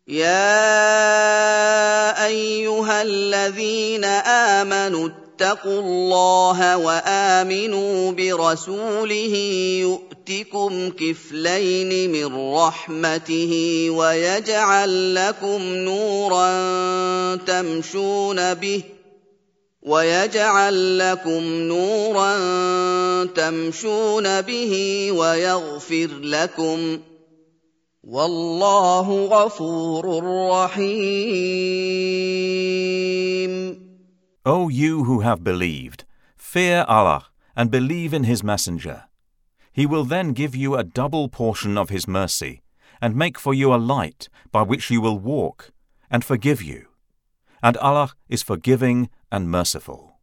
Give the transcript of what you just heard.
يَا أَيُّهَا الَّذِينَ آمَنُوا اتَّقُوا اللَّهَ وَآمِنُوا بِرَسُولِهِ يُؤْتِكُمْ كِفْلَيْنِ مِن رَّحْمَتِهِ وَيَجْعَل لَّكُمْ نُورًا تَمْشُونَ بِهِ وَيَغْفِرْ لَكُمْ ۚ وَاللَّهُ غَفُورٌ رَّحِيمٌ. O you who have believed, fear Allah and believe in His Messenger. He will then give you a double portion of His mercy and make for you a light by which you will walk and forgive you. And Allah is forgiving and merciful.